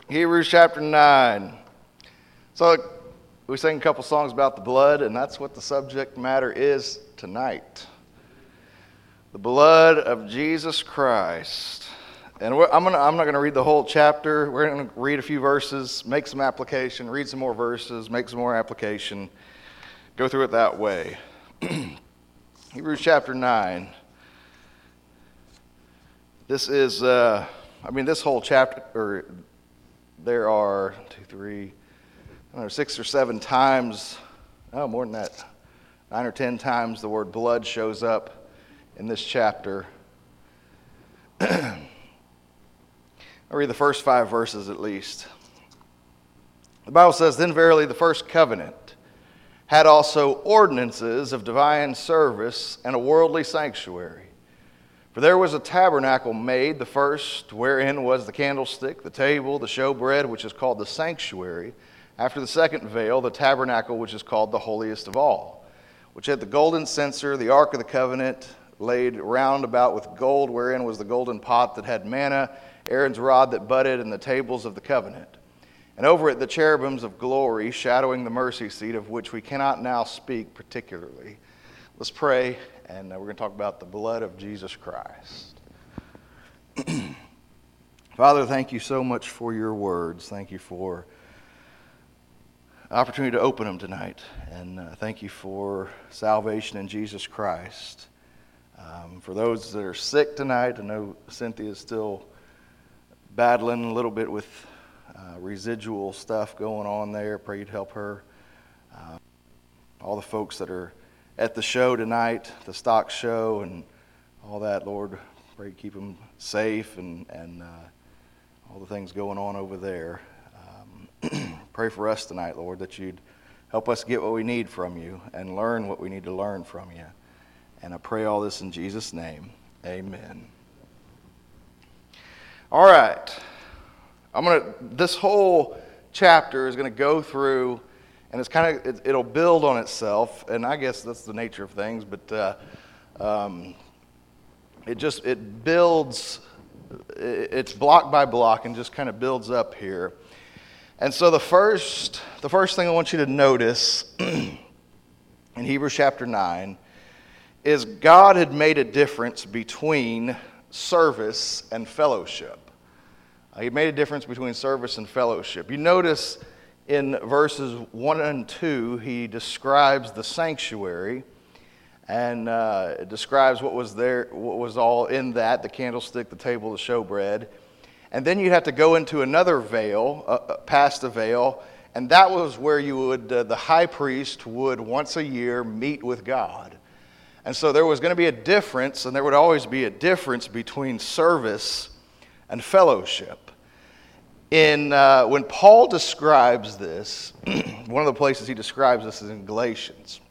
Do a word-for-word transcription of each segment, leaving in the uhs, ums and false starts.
Hebrews chapter nine. So we sang a couple songs about the blood, and that's what the subject matter is tonight. The blood of Jesus Christ. And we're, I'm, gonna, I'm not going to read the whole chapter. We're going to read a few verses, make some application, read some more verses, make some more application, go through it that way. Hebrews chapter nine. This is, uh, I mean, this whole chapter, or there are two, three, I don't know, six or seven times, oh, more than that, nine or ten times the word blood shows up in this chapter. I'll read the first five verses at least. The Bible says, "Then verily the first covenant had also ordinances of divine service and a worldly sanctuary. For there was a tabernacle made, the first, wherein was the candlestick, the table, the showbread, which is called the sanctuary. After the second veil, the tabernacle, which is called the holiest of all, which had the golden censer, the ark of the covenant, laid round about with gold, wherein was the golden pot that had manna, Aaron's rod that budded, and the tables of the covenant. And over it the cherubims of glory, shadowing the mercy seat, of which we cannot now speak particularly." Let's pray, and we're going to talk about the blood of Jesus Christ. Father, thank you so much for your words. Thank you for the opportunity to open them tonight. And uh, thank you for salvation in Jesus Christ. Um, for those that are sick tonight, I know Cynthia is still battling a little bit with uh, residual stuff going on there. Pray you'd help her. Uh, all the folks that are at the show tonight, the stock show and all that, Lord, pray you keep them safe and, and uh, all the things going on over there. Um, pray for us tonight, Lord, that you'd help us get what we need from you and learn what we need to learn from you. And I pray all this in Jesus' name. Amen. All right. I'm gonna. This whole chapter is going to go through, and it's kind of it, it'll build on itself, and I guess that's the nature of things. But uh, um, it just it builds. It's block by block, and just kind of builds up here. And so the first the first thing I want you to notice in Hebrews chapter nine is God had made a difference between service and fellowship. Uh, he made a difference between service and fellowship. You notice in verses one and two, he describes the sanctuary, and uh, it describes what was there, what was all in that, the candlestick, the table, the showbread. And then you have to go into another veil, uh, past the veil, and that was where you would, uh, the high priest would once a year meet with God. And so there was going to be a difference, and there would always be a difference between service and fellowship. In uh, when Paul describes this, one of the places he describes this is in Galatians.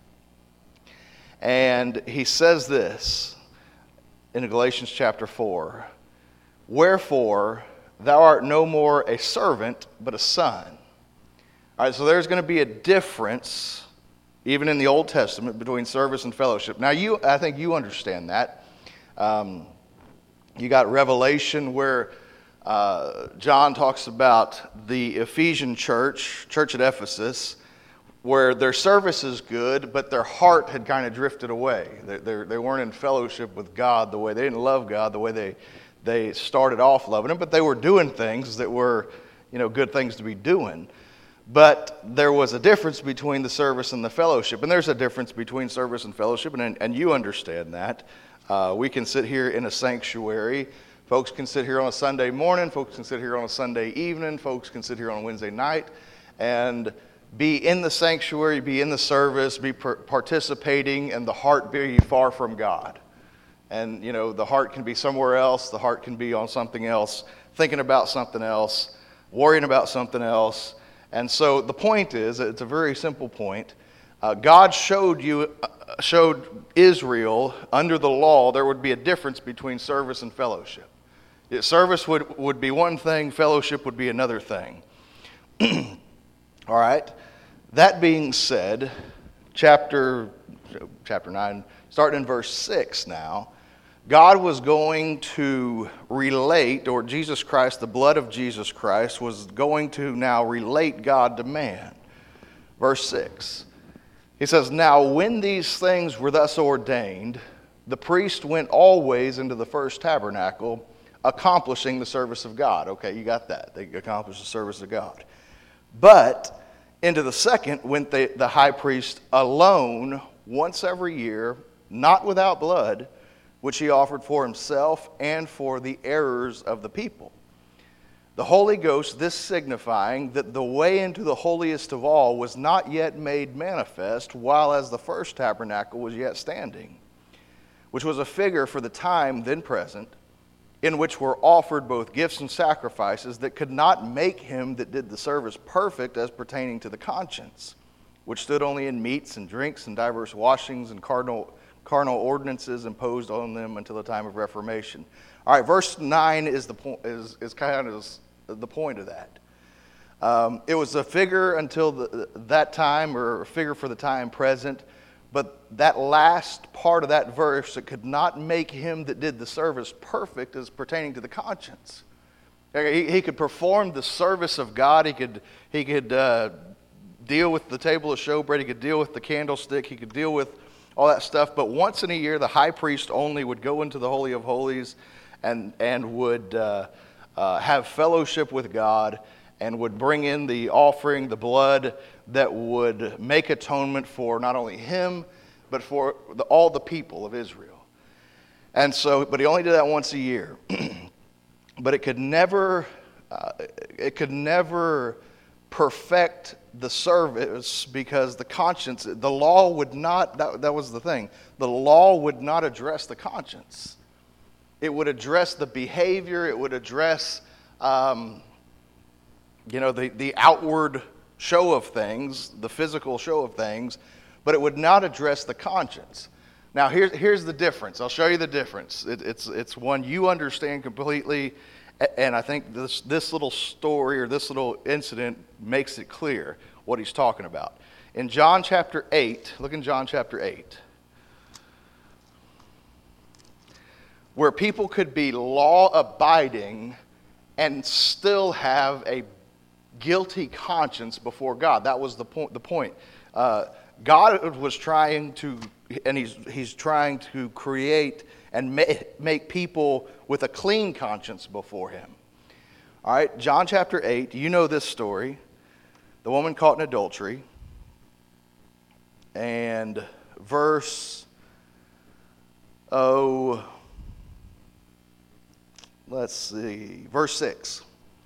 And he says this in Galatians chapter four, "Wherefore thou art no more a servant, but a son." All right, so there's going to be a difference, even in the Old Testament, between service and fellowship. Now, you, I think you understand that. Um, you got Revelation where uh, John talks about the Ephesian church, church at Ephesus, where their service is good, but their heart had kind of drifted away. They, they, they weren't in fellowship with God the way, they didn't love God the way they, they started off loving Him, but they were doing things that were, you know, good things to be doing. But there was a difference between the service and the fellowship. And there's a difference between service and fellowship, and, and you understand that. Uh, we can sit here in a sanctuary. Folks can sit here on a Sunday morning. Folks can sit here on a Sunday evening. Folks can sit here on a Wednesday night and be in the sanctuary, be in the service, be per- participating, and the heart be far from God. And, you know, the heart can be somewhere else. The heart can be on something else, thinking about something else, worrying about something else. And so the point is, it's a very simple point. Uh, God showed you, uh, showed Israel under the law there would be a difference between service and fellowship. Yeah, service would, would be one thing, fellowship would be another thing. All right. That being said, chapter chapter nine, starting in verse six now, God was going to relate, or Jesus Christ, the blood of Jesus Christ, was going to now relate God to man. Verse six. He says, "Now when these things were thus ordained, the priest went always into the first tabernacle, accomplishing the service of God." Okay, you got that. They accomplished the service of God. "But into the second went the, the high priest alone once every year, not without blood, which he offered for himself and for the errors of the people. The Holy Ghost, this signifying that the way into the holiest of all was not yet made manifest, while as the first tabernacle was yet standing, which was a figure for the time then present, in which were offered both gifts and sacrifices that could not make him that did the service perfect as pertaining to the conscience, which stood only in meats and drinks and diverse washings and cardinal carnal ordinances imposed on them until the time of Reformation." All right, verse nine is the point. Is is kind of the point of that. Um, it was a figure until the, that time, or a figure for the time present. But that last part of that verse, it could not make him that did the service perfect as pertaining to the conscience. He, he could perform the service of God. He could he could uh, deal with the table of showbread. He could deal with the candlestick. He could deal with all that stuff. But once in a year, the high priest only would go into the Holy of Holies and, and would uh, uh, have fellowship with God, and would bring in the offering, the blood that would make atonement for not only him, but for the, all the people of Israel. And so, but he only did that once a year. But it could never, uh, it could never perfect the service, because the conscience, the law would not, that, that was the thing, the law would not address the conscience. It would address the behavior, it would address, um, you know, the, the outward show of things, the physical show of things, but it would not address the conscience. Now, here's, here's the difference. I'll show you the difference. It, it's, it's one you understand completely, and I think this, this little story or this little incident makes it clear what he's talking about. In John chapter eight, look in John chapter eight, where people could be law-abiding and still have a guilty conscience before God. That was the point. The point. Uh, God was trying to, and he's he's trying to create and make, make people with a clean conscience before him. All right, John chapter eight, you know this story. The woman caught in adultery. And verse, oh, let's see, verse six.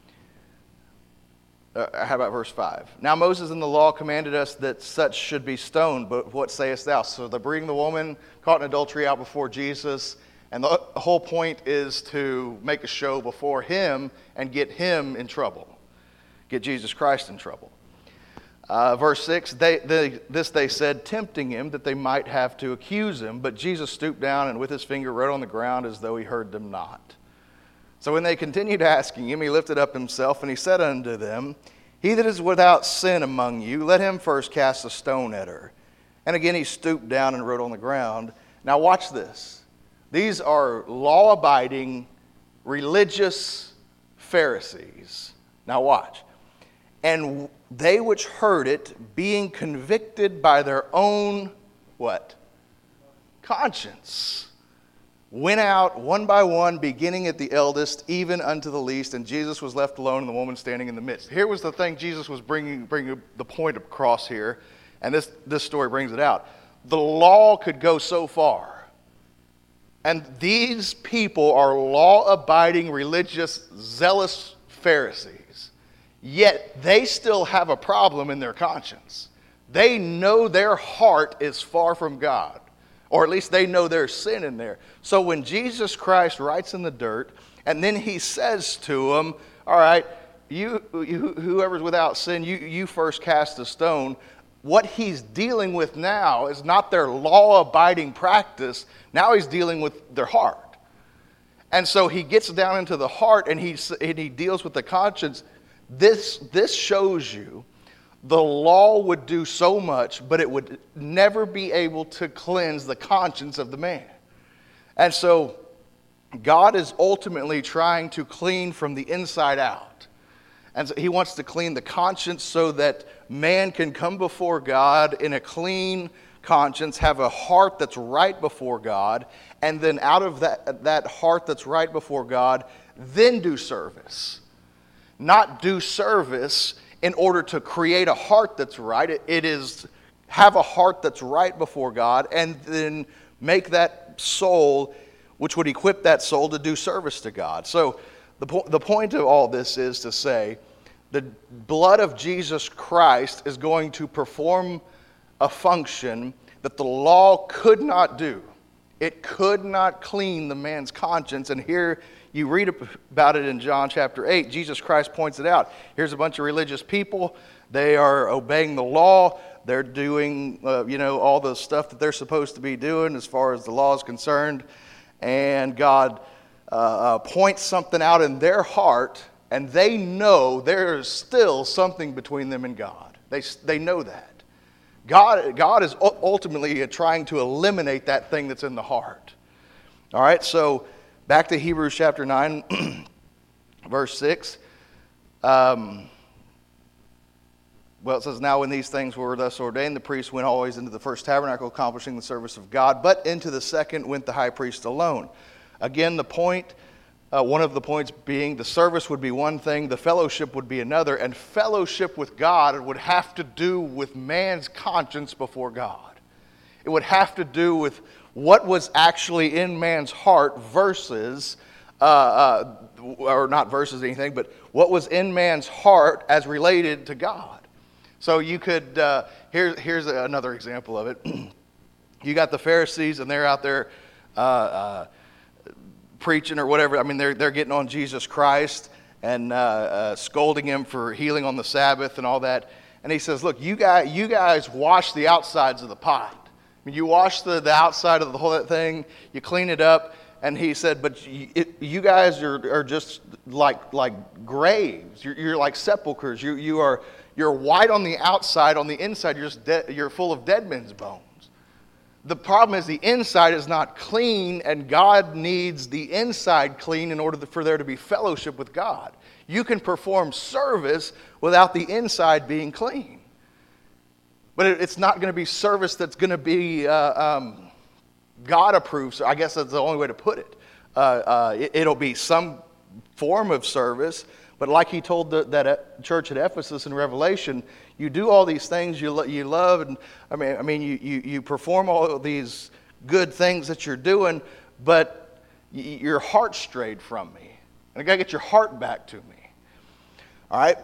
Uh, how about verse five? "Now Moses in the law commanded us that such should be stoned, but what sayest thou?" So they bring the woman caught in adultery out before Jesus, and the whole point is to make a show before him and get him in trouble, get Jesus Christ in trouble. Uh, verse six, they, they, this they said, tempting him that they might have to accuse him, but Jesus stooped down and with his finger wrote on the ground as though he heard them not. So when they continued asking him, he lifted up himself, and he said unto them, "He that is without sin among you, let him first cast a stone at her." And again he stooped down and wrote on the ground. Now watch this. These are law-abiding, religious Pharisees. Now watch. "And they which heard it, being convicted by their own," what? "conscience, went out one by one, beginning at the eldest, even unto the least, and Jesus was left alone, and the woman standing in the midst." Here was the thing Jesus was bringing, bringing the point across here, and this, this story brings it out. The law could go so far, and these people are law-abiding, religious, zealous Pharisees, yet they still have a problem in their conscience. They know their heart is far from God. Or at least they know there's sin in there. So when Jesus Christ writes in the dirt, and then he says to them, all right, you, you whoever's without sin, you, you first cast a stone. What he's dealing with now is not their law-abiding practice. Now he's dealing with their heart. And so he gets down into the heart, and he, and he deals with the conscience. This, this shows you the law would do so much, but it would never be able to cleanse the conscience of the man. And so God is ultimately trying to clean from the inside out. And so he wants to clean the conscience so that man can come before God in a clean conscience, have a heart that's right before God, and then out of that, that heart that's right before God, then do service. Not do service in order to create a heart that's right. It, it is have a heart that's right before God, and then make that soul, which would equip that soul to do service to God. So the, po- the point of all this is to say the blood of Jesus Christ is going to perform a function that the law could not do. It could not clean the man's conscience. And here you read about it in John chapter eight. Jesus Christ points it out. Here's a bunch of religious people. They are obeying the law. They're doing, uh, you know, all the stuff that they're supposed to be doing as far as the law is concerned. And God uh, uh, points something out in their heart, and they know there is still something between them and God. They, they know that. God, God is ultimately trying to eliminate that thing that's in the heart. All right, so back to Hebrews chapter nine, verse six. Um, well, it says, now when these things were thus ordained, the priest went always into the first tabernacle, accomplishing the service of God, but into the second went the high priest alone. Again, the point, uh, one of the points being the service would be one thing, the fellowship would be another, and fellowship with God would have to do with man's conscience before God. It would have to do with what was actually in man's heart versus, uh, uh, or not versus anything, but what was in man's heart as related to God. So you could, uh, here, here's another example of it. You got the Pharisees, and they're out there uh, uh, preaching or whatever. I mean, they're, they're getting on Jesus Christ and uh, uh, scolding him for healing on the Sabbath and all that. And he says, look, you guys, you guys wash the outsides of the pot. I mean, you wash the, the outside of the whole thing, you clean it up. And he said, but you, it, you guys are, are just like, like graves. You're, you're like sepulchers. You, you are... You're white on the outside, on the inside you're just de- you're full of dead men's bones. The problem is the inside is not clean, and God needs the inside clean in order for there to be fellowship with God. You can perform service without the inside being clean. But it, it's not going to be service that's going to be uh, um, God approved. So I guess that's the only way to put it. Uh, uh, it. It'll be some form of service. But like he told the, that church at Ephesus in Revelation, you do all these things you lo- you love, and I mean, I mean, you, you you perform all of these good things that you're doing, but y- your heart strayed from me, and I got to get your heart back to me. All right,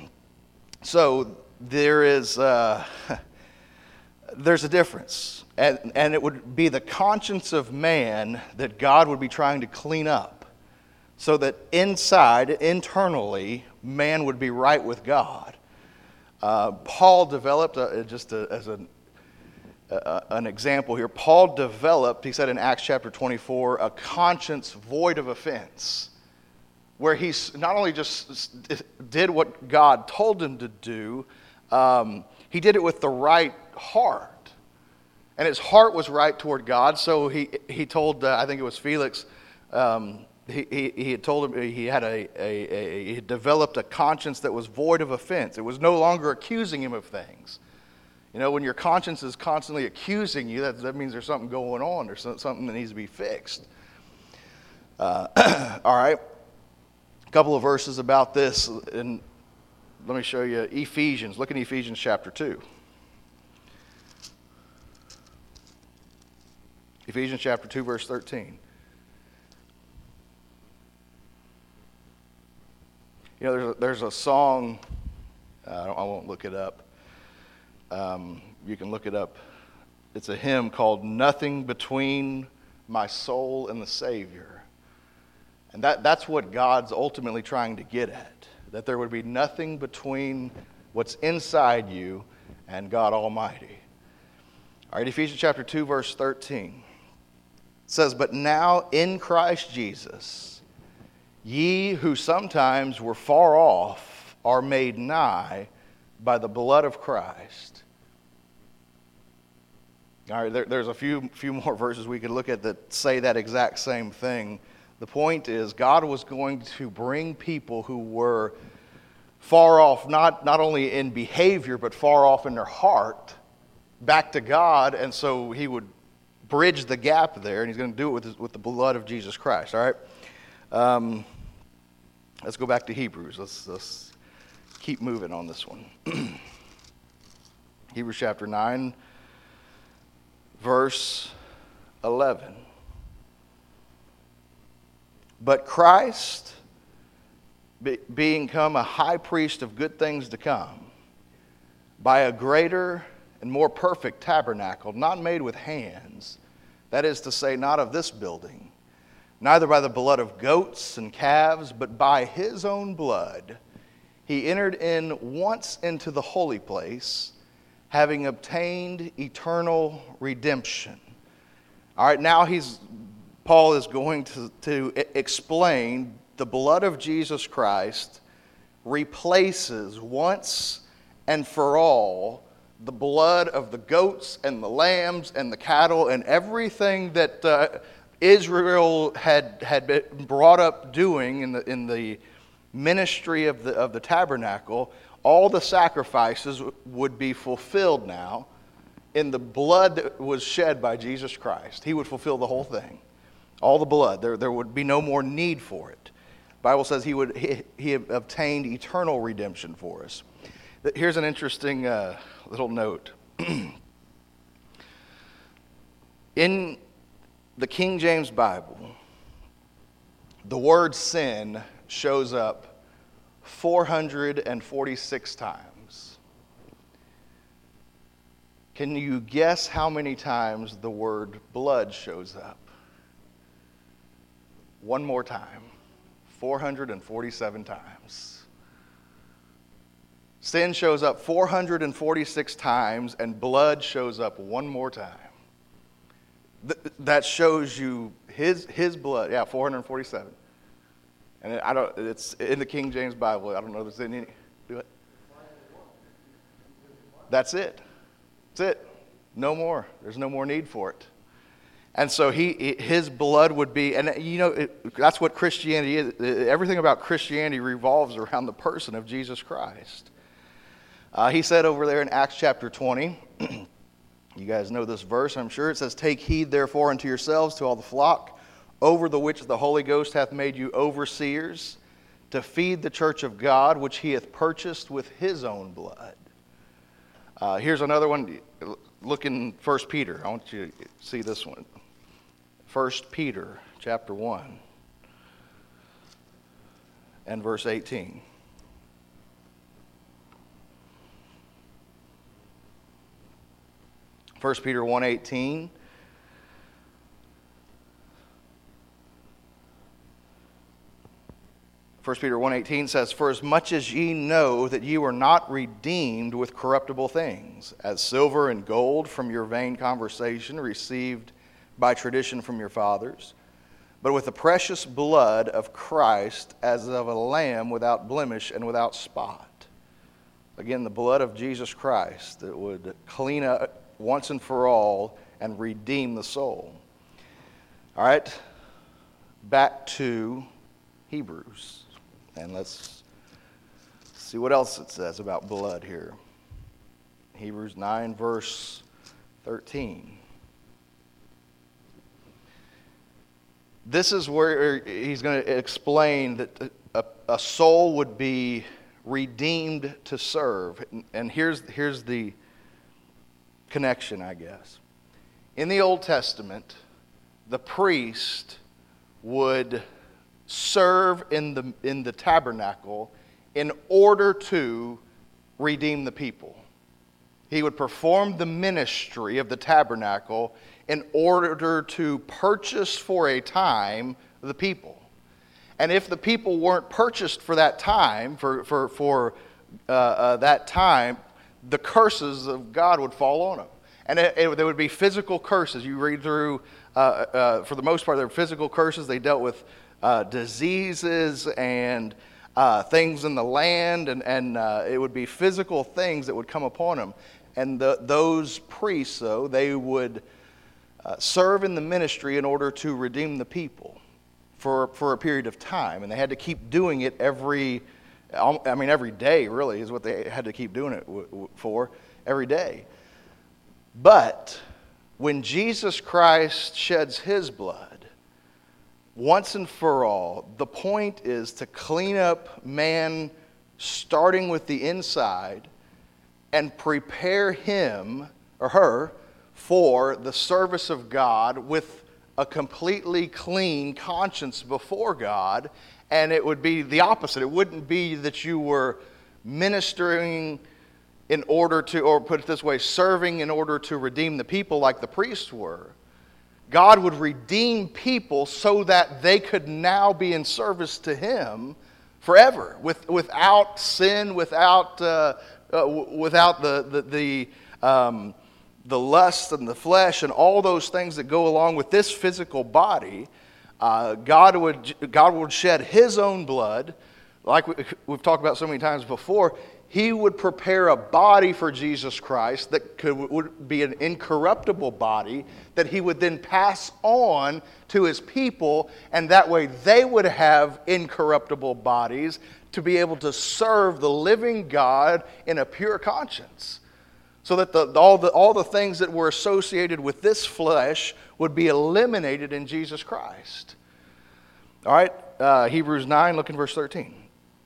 so there is uh, there's a difference, and and it would be the conscience of man that God would be trying to clean up. So that inside, internally, man would be right with God. Uh, Paul developed, a, just a, as an, a, an example here, Paul developed, he said in Acts chapter twenty-four, a conscience void of offense. Where he not only just did what God told him to do, um, he did it with the right heart. And his heart was right toward God, so he, he told, uh, I think it was Felix, um, He, he, he had told him he had a, a, a he had developed a conscience that was void of offense. It was no longer accusing him of things. You know, when your conscience is constantly accusing you, that, that means there's something going on. There's something that needs to be fixed. Uh, all right. A couple of verses about this. And let me show you Ephesians. Look at Ephesians chapter two. Ephesians chapter two, verse thirteen. You know, there's a, there's a song, uh, I won't look it up. Um, you can look it up. It's a hymn called Nothing Between My Soul and the Savior. And that, that's what God's ultimately trying to get at. That there would be nothing between what's inside you and God Almighty. All right, Ephesians chapter two, verse thirteen. It says, but now in Christ Jesus, ye who sometimes were far off are made nigh by the blood of Christ. All right, there, there's a few few more verses we could look at that say that exact same thing. The point is, God was going to bring people who were far off, not, not only in behavior, but far off in their heart, back to God, and so he would bridge the gap there, and he's going to do it with, his, with the blood of Jesus Christ, all right? Um, let's go back to Hebrews. Let's, let's keep moving on this one. Hebrews chapter nine, verse eleven. But Christ, be, being come a high priest of good things to come, by a greater and more perfect tabernacle, not made with hands, that is to say, not of this building, neither by the blood of goats and calves, but by his own blood, he entered in once into the holy place, having obtained eternal redemption. All right, now he's Paul is going to, to explain the blood of Jesus Christ replaces once and for all the blood of the goats and the lambs and the cattle and everything that uh, Israel had had been brought up doing in the in the ministry of the of the tabernacle. All the sacrifices would be fulfilled now in the blood that was shed by Jesus Christ. He would fulfill the whole thing. All the blood. There, there would be no more need for it. The Bible says he would he, he obtained eternal redemption for us. Here's an interesting uh, little note. In the King James Bible, the word sin shows up four hundred forty-six times. Can you guess how many times the word blood shows up? One more time. four hundred forty-seven times. Sin shows up four hundred forty-six times, and blood shows up one more time. Th- that shows you his his blood. Yeah, four hundred forty-seven. And I don't. It's in the King James Bible. I don't know if there's any. Do it. That's it. That's it. No more. There's no more need for it. And so he, his blood would be, and you know, it, that's what Christianity is. Everything about Christianity revolves around the person of Jesus Christ. Uh, he said over there in Acts chapter twenty, you guys know this verse, I'm sure. It says, "Take heed therefore unto yourselves to all the flock, over the which the Holy Ghost hath made you overseers, to feed the church of God, which he hath purchased with his own blood." Uh, here's another one. Look in First Peter. I want you to see this one. First Peter chapter one and verse eighteen. First Peter one eighteen. First Peter one eighteen says, "For as much as ye know that ye were not redeemed with corruptible things, as silver and gold from your vain conversation received by tradition from your fathers, but with the precious blood of Christ as of a lamb without blemish and without spot." Again, the blood of Jesus Christ that would clean up once and for all and redeem the soul. All right, back to Hebrews. And let's see what else it says about blood here. Hebrews nine, verse thirteen. This is where he's going to explain that a, a soul would be redeemed to serve. And here's, here's the connection, I guess. In the Old Testament, the priest would serve in the in the tabernacle in order to redeem the people. He would perform the ministry of the tabernacle in order to purchase for a time the people. And if the people weren't purchased for that time, for for for uh, uh, that time, the curses of God would fall on them. And it, it, there would be physical curses. You read through, uh, uh, for the most part, there were physical curses. They dealt with uh, diseases and uh, things in the land, and, and uh, it would be physical things that would come upon them. And the, those priests, though, they would uh, serve in the ministry in order to redeem the people for, for a period of time, and they had to keep doing it every, I mean, every day really is what they had to keep doing it for, every day. But when Jesus Christ sheds his blood, once and for all, the point is to clean up man, starting with the inside, and prepare him or her for the service of God with a completely clean conscience before God. And it would be the opposite. It wouldn't be that you were ministering in order to, or put it this way, serving in order to redeem the people like the priests were. God would redeem people so that they could now be in service to him forever, with, without sin, without uh, uh, without the the the, um, the lust and the flesh and all those things that go along with this physical body. Uh, God would God would shed his own blood, like we, we've talked about so many times before. He would prepare a body for Jesus Christ that could, would be an incorruptible body that he would then pass on to his people, and that way they would have incorruptible bodies to be able to serve the living God in a pure conscience. So that the, all, the, all the things that were associated with this flesh would be eliminated in Jesus Christ. All right, uh, Hebrews nine, look in verse thirteen.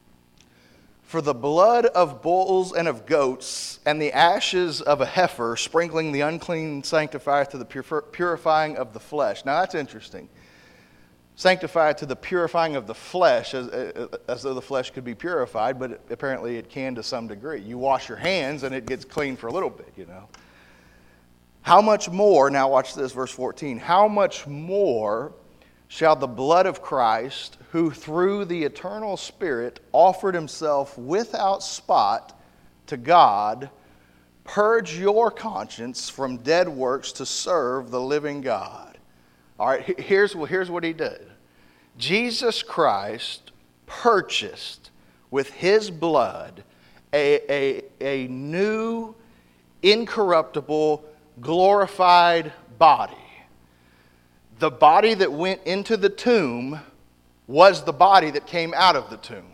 For the blood of bulls and of goats and the ashes of a heifer sprinkling the unclean sanctifieth to the purifying of the flesh. Now that's interesting. Sanctified to the purifying of the flesh, as, as though the flesh could be purified, but apparently it can to some degree. You wash your hands and it gets clean for a little bit, you know. How much more, now watch this, verse fourteen, how much more shall the blood of Christ, who through the eternal Spirit offered himself without spot to God, purge your conscience from dead works to serve the living God. All right, here's, here's what he did. Jesus Christ purchased with his blood a, a, a new, incorruptible, glorified body. The body that went into the tomb was the body that came out of the tomb.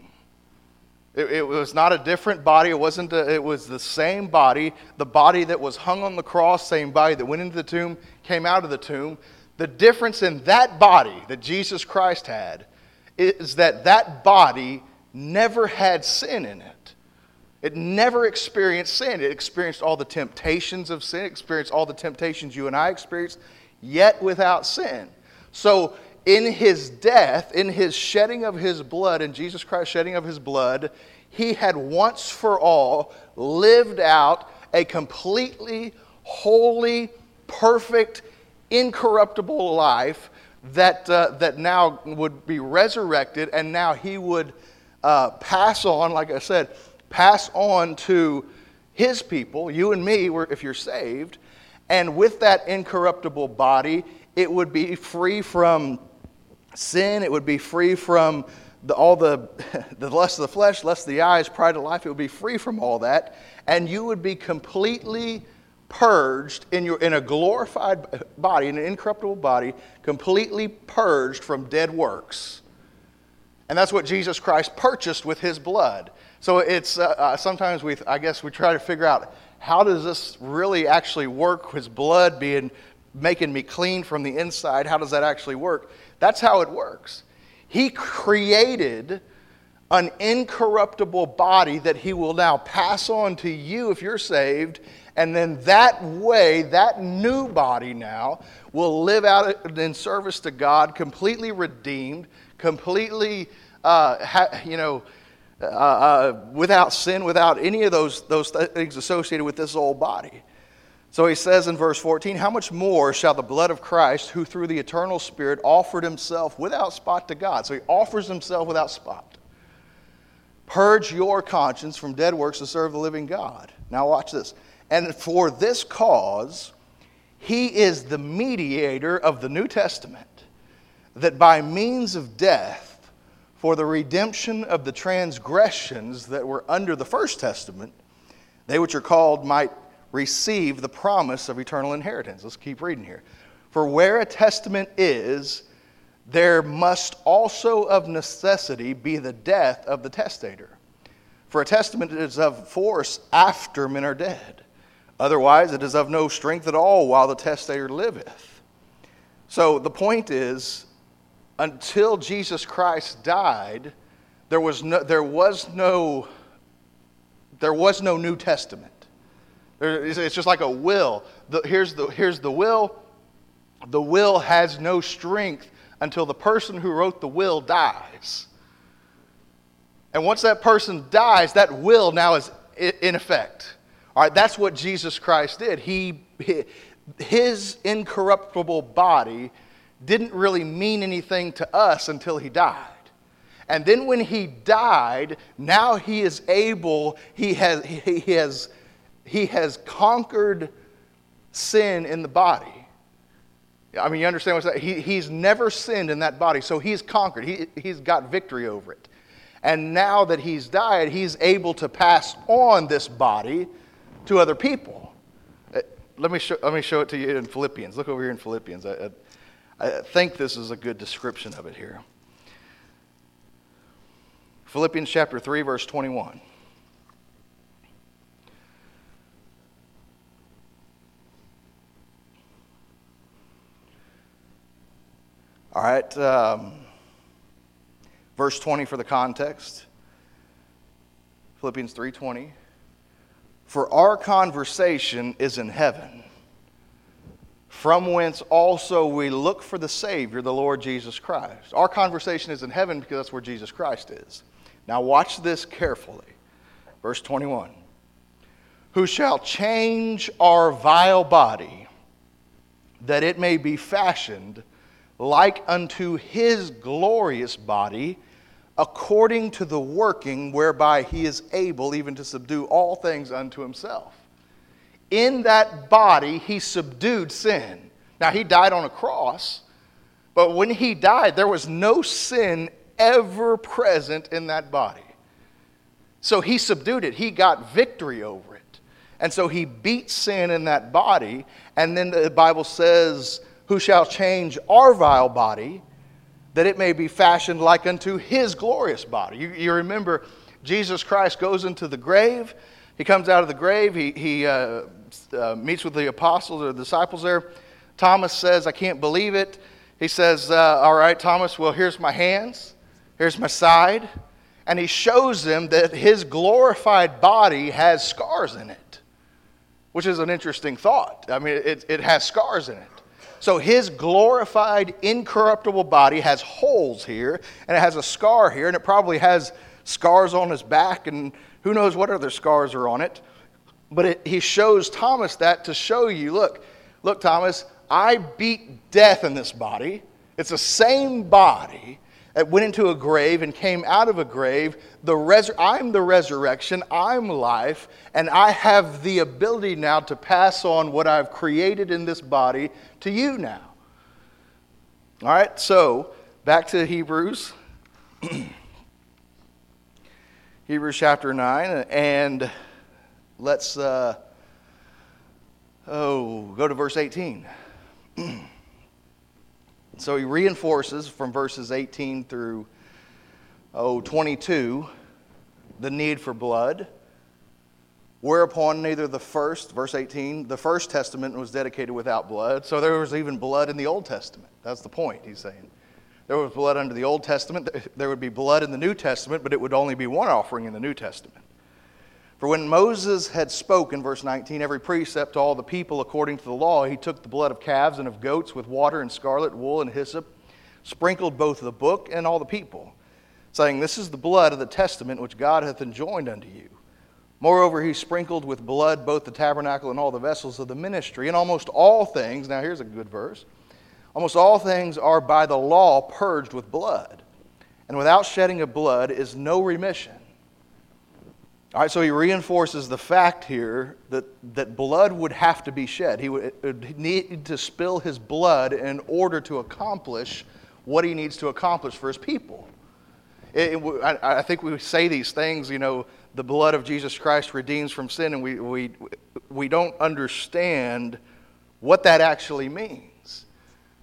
It, it was not a different body. It wasn't. A, it was the same body. The body that was hung on the cross, same body that went into the tomb, came out of the tomb. The difference in that body that Jesus Christ had is that that body never had sin in it. It never experienced sin. It experienced all the temptations of sin. It experienced all the temptations you and I experienced, yet without sin. So in his death, in his shedding of his blood, in Jesus Christ's shedding of his blood, he had once for all lived out a completely holy, perfect, incorruptible life that uh, that now would be resurrected, and now he would uh, pass on, like I said, pass on to his people, you and me, if you're saved. And with that incorruptible body, it would be free from sin. It would be free from the, all the, the lust of the flesh, lust of the eyes, pride of life. It would be free from all that. And you would be completely purged in, your, in a glorified body, in an incorruptible body, completely purged from dead works. And that's what Jesus Christ purchased with his blood. So it's uh, uh, sometimes we, I guess we try to figure out, how does this really actually work? His blood being, making me clean from the inside, how does that actually work? That's how it works. He created an incorruptible body that he will now pass on to you if you're saved. And then that way, that new body now will live out in service to God, completely redeemed, completely, uh, ha, you know, Uh, uh, without sin, without any of those, those things associated with this old body. So he says in verse fourteen, how much more shall the blood of Christ, who through the eternal Spirit offered himself without spot to God. So he offers himself without spot. Purge your conscience from dead works to serve the living God. Now watch this. And for this cause, he is the mediator of the New Testament, that by means of death, for the redemption of the transgressions that were under the first testament, they which are called might receive the promise of eternal inheritance. Let's keep reading here. For where a testament is, there must also of necessity be the death of the testator. For a testament is of force after men are dead. Otherwise it is of no strength at all while the testator liveth. So the point is, until Jesus Christ died, there was no there was no there was no New Testament. There, it's just like a will. The, here's the here's the will. The will has no strength until the person who wrote the will dies. And once that person dies, that will now is in effect. All right, that's what Jesus Christ did. He, his incorruptible body didn't really mean anything to us until he died. And then when he died, now he is able, he has, he, he has, he has conquered sin in the body. I mean, you understand what's that? He, he's never sinned in that body, so he's conquered. He, he's got victory over it. And now that he's died, he's able to pass on this body to other people. Let me show, let me show it to you in Philippians. Look over here in Philippians. I, I, I think this is a good description of it here. Philippians chapter three, verse twenty-one. All right. Um, verse twenty for the context. Philippians three twenty. For our conversation is in heaven, from whence also we look for the Savior, the Lord Jesus Christ. Our conversation is in heaven because that's where Jesus Christ is. Now watch this carefully. Verse twenty-one. Who shall change our vile body, that it may be fashioned like unto his glorious body, according to the working whereby he is able even to subdue all things unto himself. In that body, he subdued sin. Now, he died on a cross, but when he died, there was no sin ever present in that body. So he subdued it. He got victory over it. And so he beat sin in that body, and then the Bible says, who shall change our vile body, that it may be fashioned like unto his glorious body. You, you remember, Jesus Christ goes into the grave. He comes out of the grave. He, he uh, uh, meets with the apostles or the disciples there. Thomas says, I can't believe it. He says, uh, all right, Thomas, well, here's my hands. Here's my side. And he shows them that his glorified body has scars in it, which is an interesting thought. I mean, it, it has scars in it. So his glorified, incorruptible body has holes here, and it has a scar here, and it probably has scars on his back, and who knows what other scars are on it. But it, he shows Thomas that to show you, look, look, Thomas, I beat death in this body. It's the same body that went into a grave and came out of a grave. The resur- I'm the resurrection, I'm life, and I have the ability now to pass on what I've created in this body to you now. All right, so back to Hebrews. Hebrews chapter nine, and let's uh, oh go to verse eighteen. So he reinforces from verses eighteen through oh, twenty-two the need for blood. Whereupon neither the first, verse eighteen, the first testament was dedicated without blood. So there was even blood in the Old Testament. That's the point he's saying. There was blood under the Old Testament. There would be blood in the New Testament, but it would only be one offering in the New Testament. For when Moses had spoken, verse nineteen, every precept to all the people according to the law, he took the blood of calves and of goats with water and scarlet wool and hyssop, sprinkled both the book and all the people, saying, this is the blood of the testament which God hath enjoined unto you. Moreover, he sprinkled with blood both the tabernacle and all the vessels of the ministry, and almost all things, now here's a good verse, almost all things are by the law purged with blood, and without shedding of blood is no remission. All right, so he reinforces the fact here that, that blood would have to be shed. He would, would need to spill his blood in order to accomplish what he needs to accomplish for his people. It, it, I, I think we say these things, you know, the blood of Jesus Christ redeems from sin, and we, we, we don't understand what that actually means.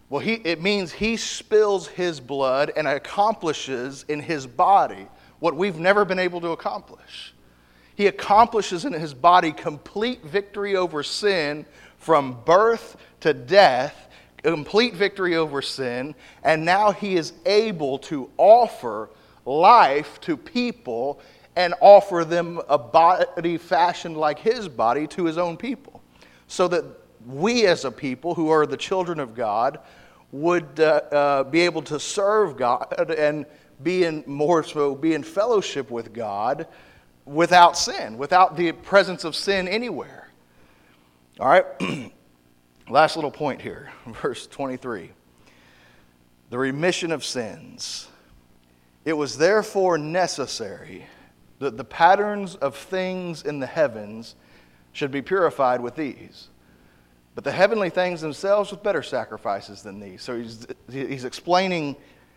Well, he, it means he spills his blood and accomplishes in his body what we've never been able to accomplish. He accomplishes in his body complete victory over sin from birth to death, complete victory over sin, and now he is able to offer life to people and offer them a body fashioned like his body to his own people, so that we as a people who are the children of God would uh, uh, be able to serve God and be in more so be in fellowship with God without sin, without the presence of sin anywhere. All right, last little point here, verse twenty-three. The remission of sins. It was therefore necessary that the patterns of things in the heavens should be purified with these, but the heavenly things themselves with better sacrifices than these. So he's, he's explaining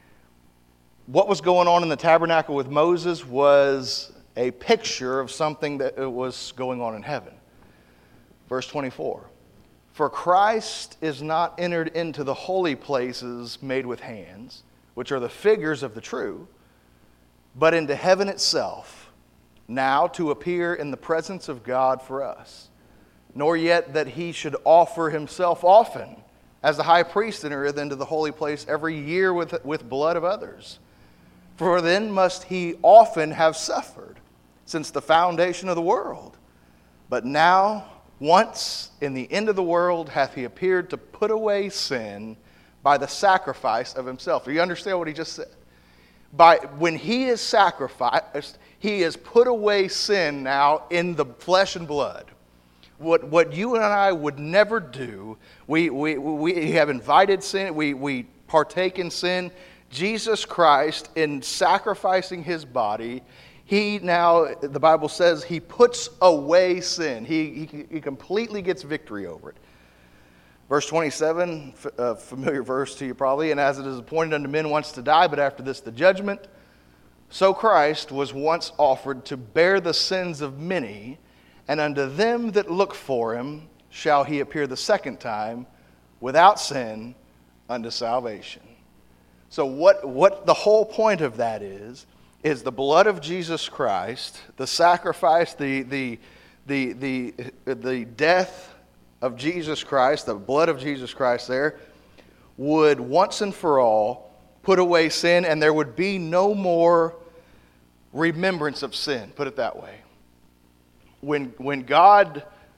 what was going on in the tabernacle with Moses was a picture of something that was going on in heaven. Verse twenty-four. For Christ is not entered into the holy places made with hands, which are the figures of the true, but into heaven itself, now to appear in the presence of God for us. Nor yet that he should offer himself often, as the high priest entereth into the holy place every year with, with blood of others. For then must he often have suffered, since the foundation of the world. But now, once in the end of the world, hath he appeared to put away sin by the sacrifice of himself. Do you understand what he just said? By when he is sacrificed, he has put away sin now in the flesh and blood. What what you and I would never do, we we, we have invited sin, we, we partake in sin. Jesus Christ, in sacrificing his body, he now, the Bible says, he puts away sin. He, he, he completely gets victory over it. Verse twenty-seven, a familiar verse to you probably. And as it is appointed unto men once to die, but after this the judgment, so Christ was once offered to bear the sins of many, and unto them that look for him shall he appear the second time, without sin, unto salvation. So what, what the whole point of that is, is the blood of Jesus Christ, the sacrifice, the, the, the, the, the death of Jesus Christ, the blood of Jesus Christ there, would once and for all put away sin, and there would be no more remembrance of sin, put it that way. When, when God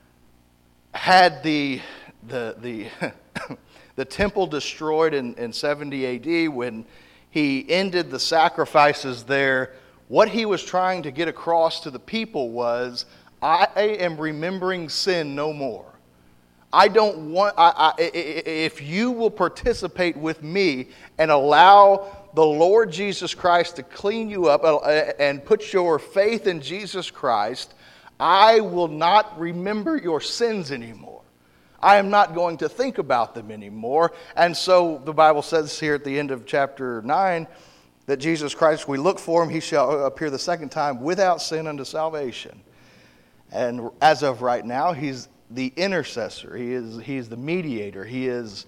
had the, the, the, the temple destroyed in, in seventy A D, when he ended the sacrifices there, what he was trying to get across to the people was, I am remembering sin no more. I don't want, I, I, if you will participate with me and allow the Lord Jesus Christ to clean you up and put your faith in Jesus Christ, I will not remember your sins anymore. I am not going to think about them anymore. And so the Bible says here at the end of chapter nine that Jesus Christ, we look for him, he shall appear the second time without sin unto salvation. And as of right now, he's the intercessor. He is he's the mediator. He is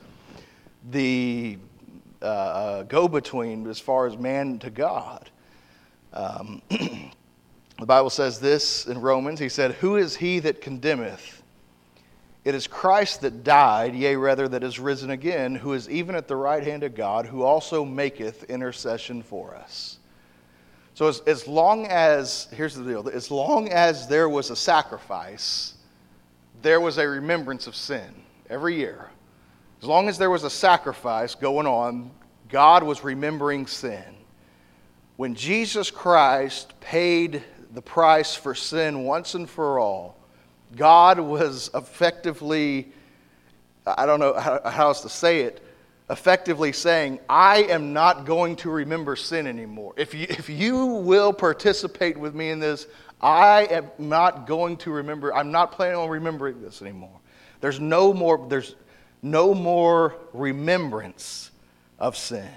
the uh, go-between as far as man to God. Um, the Bible says this in Romans. He said, who is he that condemneth? It is Christ that died, yea, rather that is risen again, who is even at the right hand of God, who also maketh intercession for us. So as, as long as, here's the deal, as long as there was a sacrifice, there was a remembrance of sin every year. As long as there was a sacrifice going on, God was remembering sin. When Jesus Christ paid the price for sin once and for all, God was effectively, I don't know how, how else to say it, effectively saying, I am not going to remember sin anymore. If you, if you will participate with me in this, I am not going to remember, I'm not planning on remembering this anymore. There's no more, there's no more remembrance of sin.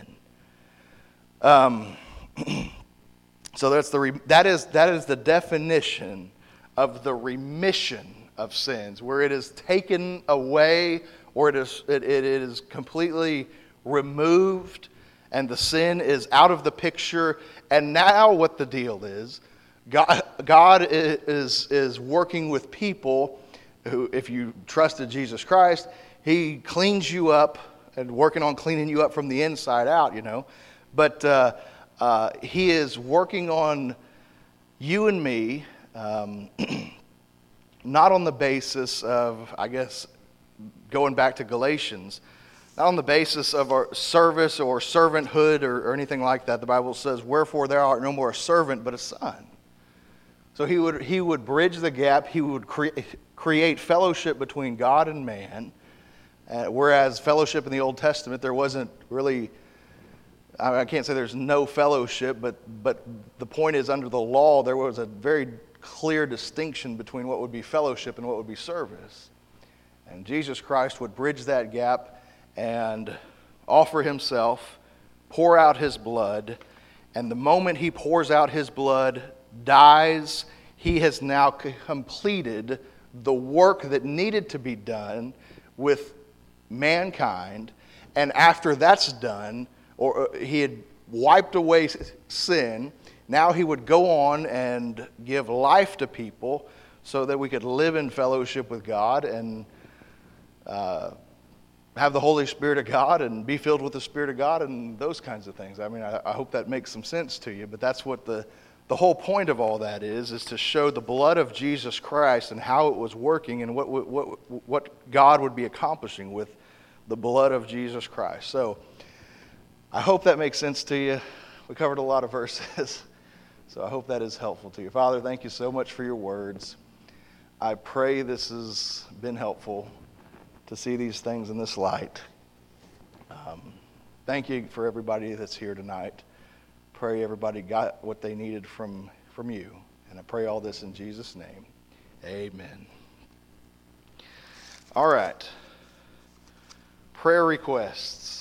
Um, so that's the, that is, that is the definition of the remission of sins, where it is taken away or it is, it, it is completely removed and the sin is out of the picture. And now what the deal is, God, God is, is working with people who, if you trusted Jesus Christ, He cleans you up and working on cleaning you up from the inside out, you know. But uh, uh, He is working on you and me, um, not on the basis of, I guess, going back to Galatians, not on the basis of our service or servanthood or, or anything like that. The Bible says, wherefore there art no more a servant but a son. So he would he would bridge the gap. He would cre- create fellowship between God and man. Uh, whereas fellowship in the Old Testament, there wasn't really, I, mean, I can't say there's no fellowship, but but the point is, under the law, there was a very clear distinction between what would be fellowship and what would be service. And Jesus Christ would bridge that gap and offer Himself, pour out His blood, and the moment He pours out His blood, dies, He has now completed the work that needed to be done with mankind. And after that's done, or He had wiped away sin, now He would go on and give life to people so that we could live in fellowship with God and uh, have the Holy Spirit of God and be filled with the Spirit of God and those kinds of things. I mean, I, I hope that makes some sense to you, but that's what the The whole point of all that is, is to show the blood of Jesus Christ and how it was working and what, what, what God would be accomplishing with the blood of Jesus Christ. So I hope that makes sense to you. We covered a lot of verses, so I hope that is helpful to you. Father, thank you so much for your words. I pray this has been helpful to see these things in this light. Um, thank you for everybody that's here tonight. Pray everybody got what they needed from, from you. And I pray all this in Jesus' name. Amen. All right. Prayer requests.